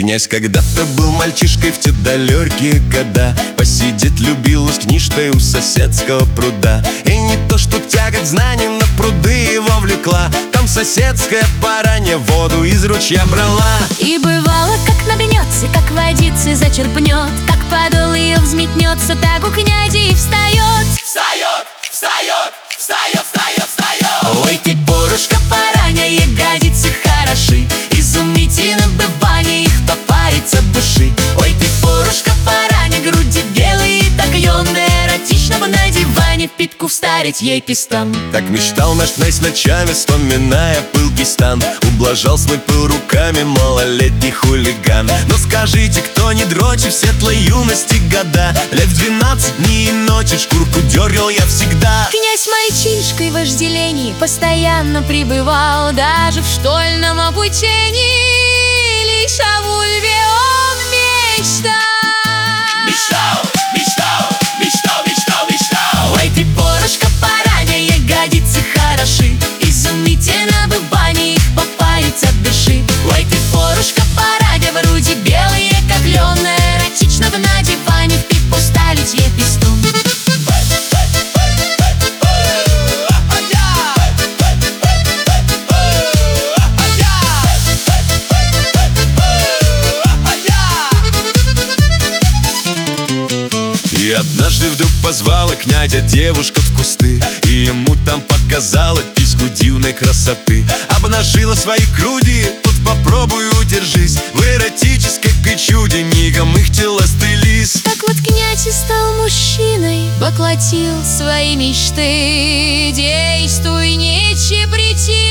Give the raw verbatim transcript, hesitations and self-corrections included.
Князь когда-то был мальчишкой в те далекие года. Посидеть любил с книжкой у соседского пруда. И не то, что тяга к знаниям на пруды его влекла. Там соседская баранья воду из ручья брала. И бывало, как набнется, как водицы зачерпнет, как подол ее взметнется, так у князя и встает. Встает, встает, встает, встает, встает. Ой, ты, порушка баранья, ягодицы хороши, изумительно бывание их попарится в души. Ой, ты, порушка баранья, груди белые, так юная, эротично бы на диване питку вставить ей пистон. Так мечтал наш князь ночами, вспоминая пылкий стан. Ублажал свой пыл руками малолетний хулиган. Но скажите, кто не дрочит в светлой юности года? Лет в двенадцать дней и ночи шкурку дергал я всегда. Князь мальчишкой в вожделении постоянно пребывал, даже в школьном обучении лишь о вульве он мечтал. Мечтал, мечтал, мечтал, мечтал, мечтал. Ой, ты, порушка баранья, ягодицы хороши, изумительно бывание их попарится от души. Ой, ты, порушка баранья, груди белые, как лен, эротично бы на диване пипу ставить ей пистон. И однажды вдруг позвала князя девушка в кусты, и ему там показала письку дивной красоты. Обнажила свои груди, вот попробуй удержись. В эротической причуде мигом их тела стылись. Так вот князь и стал мужчиной, воплотил свои мечты. Действуй, не чепрети.